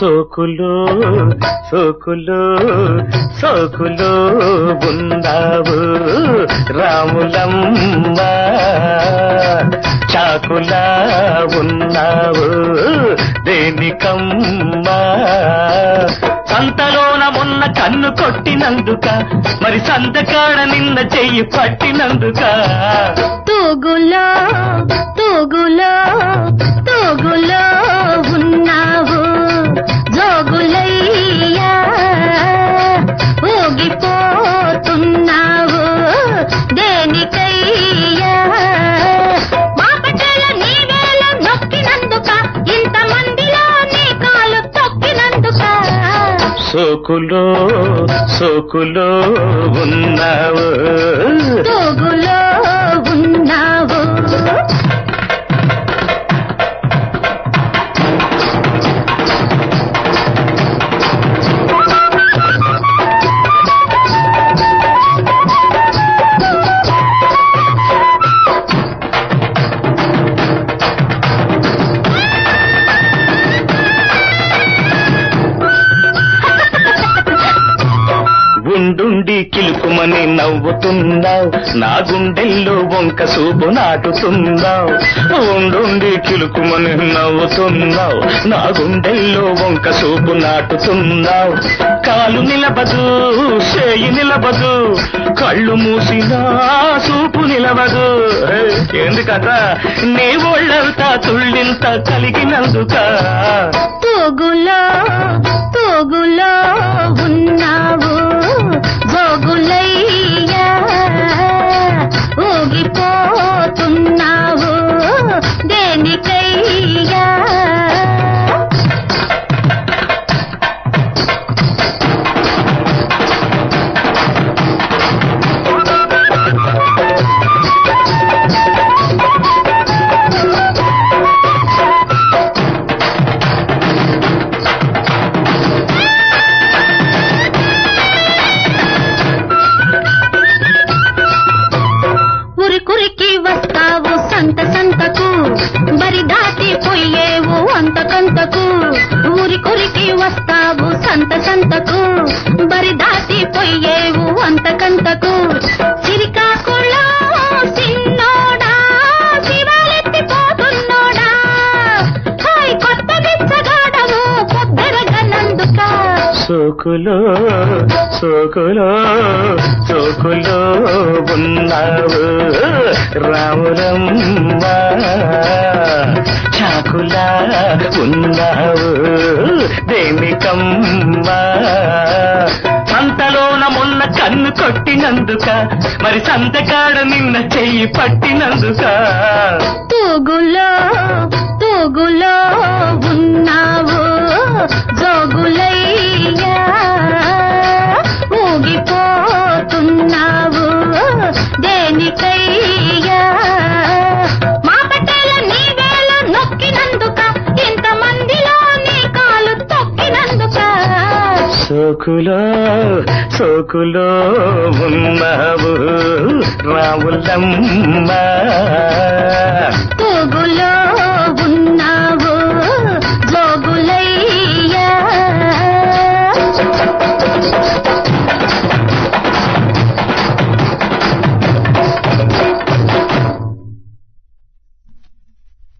సోకులు సోకులు సోకులు ఉన్నావు రాములమ్మ, చాకులా ఉన్నావు దేనికమ్మా. సంతలోన మొన్న కన్ను కొట్టినందుక, మరి సంతకాడ నిన్న చెయ్యి పట్టినందుక. తూగులో తూగులో తూగులో ఉన్నావు జోగులయ్యా, ఊగిపోతున్నావు దేనికయ్యా. మా పటేల నీ వేళ నొక్కినందుక, ఇంతమందిలో నీ కాలు తొక్కినందుక. సోకులో సోకులో ఉన్నావు తూగులో ఉన్నావు. గుండుండి కిలుకుమని నవ్వుతున్నావు, నా గుండెల్లో వంక సూపు నాటుతున్నావు. ఉండుండి కిలుకుమని నవ్వుతున్నావు, నా గుండెల్లో వంక సూపు నాటుతున్నావు. కాలు నిలబదు చేయి నిలబదు, కళ్ళు మూసినా సూపు నిలబదు. ఎందుకట నీ ఒళ్ళంతా తుళ్ళింత కలిగినందుక. తూగులో తూగులో ఉన్నావు జోగులయ్యా, ఊగిపోతున్నావు దేనికయ్యా. కురికి వస్తావు సంత సంతకు, బరి దాటి పోయేవు అంతకంతకు. ఊరి కురికి వస్తావు సంత సంతకు, బరి దాటి పోయేవు అంతకంతకు. సిరికాకులో సిన్నోడా శివాలెత్తిపోతున్నోడా, హాయ్ కొత్త బిచ్చగాడవు పొద్దరగనందుక. సోకులో సోకులో సోకులో ఉన్నావు రాములమ్మ, చాకులా ఉన్నావు దేనికమ్మా. సంతలోన మొన్న కన్ను కొట్టినందుక, మరి సంతకాడ నిన్న చెయ్యి పట్టినందుక. తూగులో తూగులో ఉన్నావు జోగులయ్యా, ఊగిపోతున్నావు దేనికయ్యా. మా పటేల నీ వేళ నొక్కినందుక, ఇంతమందిలో నీ కాలు తొక్కినందుక. సోకులో సోకులో ఉన్నావు రాములమ్మ.